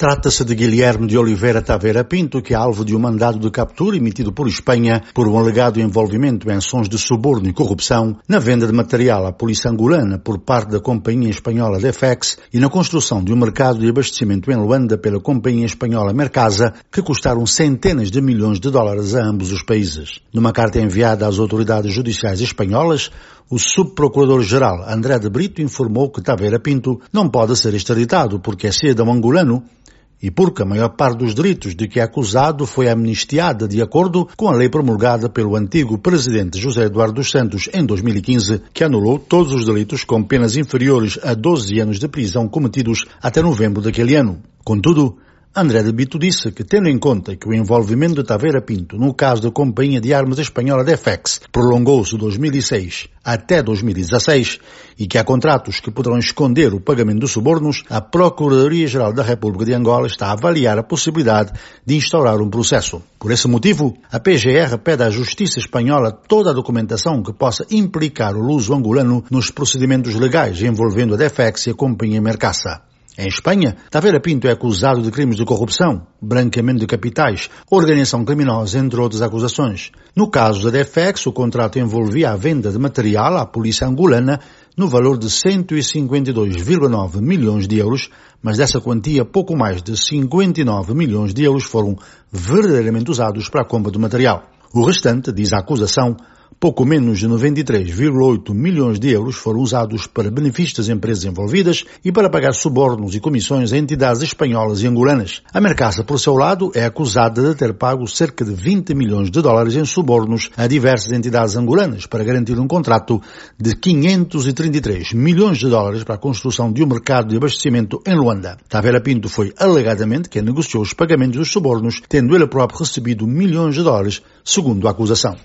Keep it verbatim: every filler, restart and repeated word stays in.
Trata-se de Guilherme de Oliveira Taveira Pinto, que é alvo de um mandado de captura emitido por Espanha por um alegado envolvimento em ações de suborno e corrupção na venda de material à polícia angolana por parte da companhia espanhola Defex e na construção de um mercado de abastecimento em Luanda pela companhia espanhola Mercasa, que custaram centenas de milhões de dólares a ambos os países. Numa carta enviada às autoridades judiciais espanholas, o subprocurador-geral André de Brito informou que Taveira Pinto não pode ser extraditado porque é cidadão angolano e porque a maior parte dos delitos de que é acusado foi amnistiada de acordo com a lei promulgada pelo antigo presidente José Eduardo dos Santos em dois mil e quinze, que anulou todos os delitos com penas inferiores a doze anos de prisão cometidos até novembro daquele ano. Contudo, André de Brito disse que, tendo em conta que o envolvimento de Taveira Pinto no caso da companhia de armas espanhola Defex prolongou-se de dois mil e seis até dois mil e dezasseis e que há contratos que poderão esconder o pagamento dos subornos, a Procuradoria-Geral da República de Angola está a avaliar a possibilidade de instaurar um processo. Por esse motivo, a P G R pede à Justiça Espanhola toda a documentação que possa implicar o luso angolano nos procedimentos legais envolvendo a Defex e a companhia Mercasa. Em Espanha, Taveira Pinto é acusado de crimes de corrupção, branqueamento de capitais, organização criminosa, entre outras acusações. No caso da Defex, o contrato envolvia a venda de material à polícia angolana no valor de cento e cinquenta e dois vírgula nove milhões de euros, mas dessa quantia pouco mais de cinquenta e nove milhões de euros foram verdadeiramente usados para a compra do material. O restante, diz a acusação, pouco menos de noventa e três vírgula oito milhões de euros foram usados para benefícios das empresas envolvidas e para pagar subornos e comissões a entidades espanholas e angolanas. A Mercasa, por seu lado, é acusada de ter pago cerca de vinte milhões de dólares em subornos a diversas entidades angolanas para garantir um contrato de quinhentos e trinta e três milhões de dólares para a construção de um mercado de abastecimento em Luanda. Taveira Pinto foi alegadamente quem negociou os pagamentos dos subornos, tendo ele próprio recebido milhões de dólares, segundo a acusação.